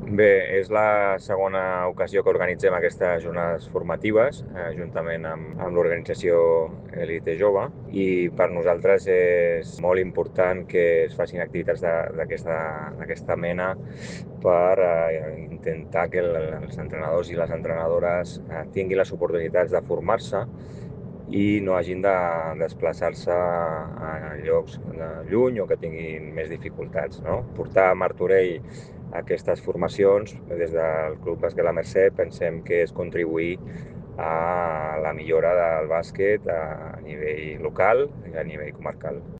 Bé, és la segona ocasió que organitzem aquestes jornades formatives, juntament amb l'organització Elite Jove, i per nosaltres és molt important que es facin activitats d'aquesta mena per intentar que els entrenadors i les entrenadores tinguin les oportunitats de formar-se i no hagin de desplaçar-se a llocs lluny o que tinguin més dificultats, no? Portar a Martorell aquestes formacions des del Club Bàsquet La Mercè pensem que és contribuir a la millora del bàsquet a nivell local i a nivell comarcal.